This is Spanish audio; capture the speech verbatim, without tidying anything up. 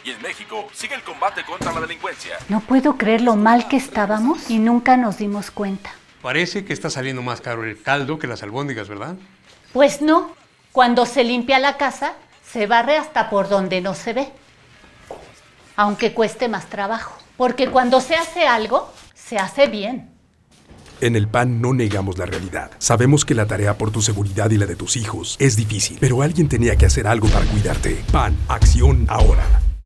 Y en México sigue el combate contra la delincuencia. No puedo creer lo mal que estábamos y nunca nos dimos cuenta. Parece que está saliendo más caro el caldo que las albóndigas, ¿verdad? Pues no. Cuando se limpia la casa, se barre hasta por donde no se ve. Aunque cueste más trabajo. Porque cuando se hace algo, se hace bien. En el P A N no negamos la realidad. Sabemos que la tarea por tu seguridad y la de tus hijos es difícil, pero alguien tenía que hacer algo para cuidarte. P A N, acción ahora.